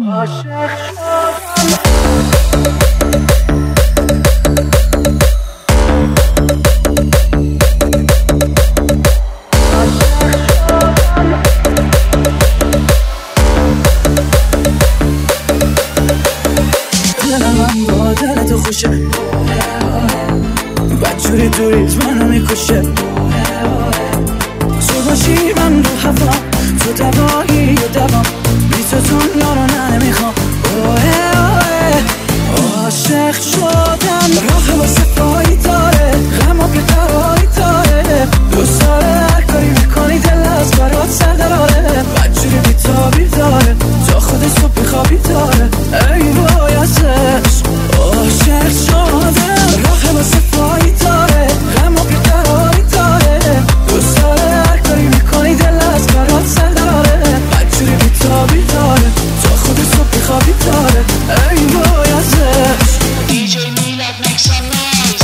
عاشق شدم. دل تو خوشه بدجوری دوریت منو میکشه تو باشی من رو هوا تو دوایی و دوام بی تو دنیا رو نمیخوام عاشق شدم راه واسه پایی داره غم و بیقراری داره دوست داره هر کاری میکنی دل از برات سر داره بدجوری بیتابی داره تا خود صبح بیخوابی داره ای وای ازش عاشق شدم راه واسه پایی داره غم و بیقراری داره دوست داره هر کاری میکنی دل از برات سر داره بدجوری بیتابی داره تا خود صبح بیخوابی داره ای وای ازش DJ Milad make some noise.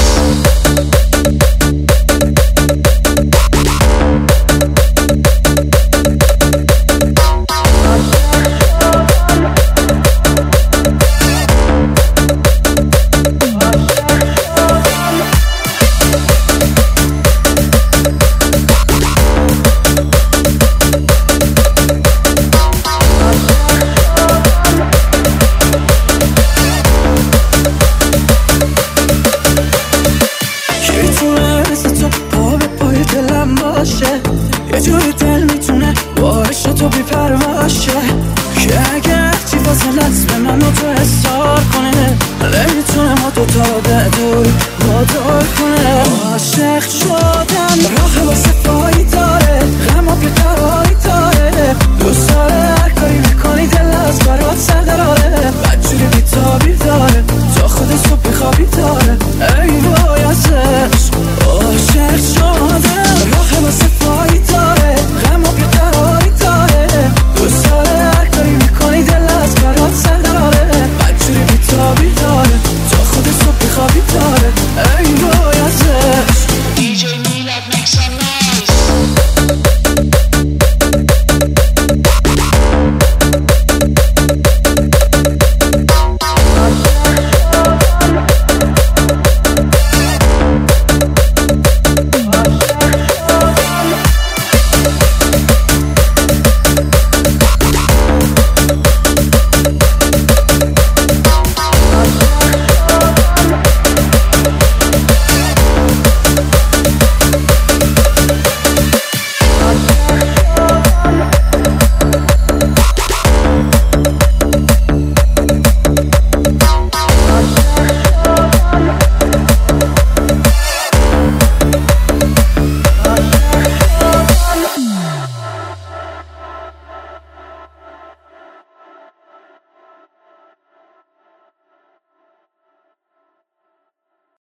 یه جوری دل میتونه باعث تو بی‌پرواشه که اگه چی فاصلت به من و تو احسار کنه نمیتونه ما دوتا رو به دور وادار کنه عاشق شدم راه واسه پایی داره غم و بیقراری داره دوست داره هر کاری میکنی دل از برات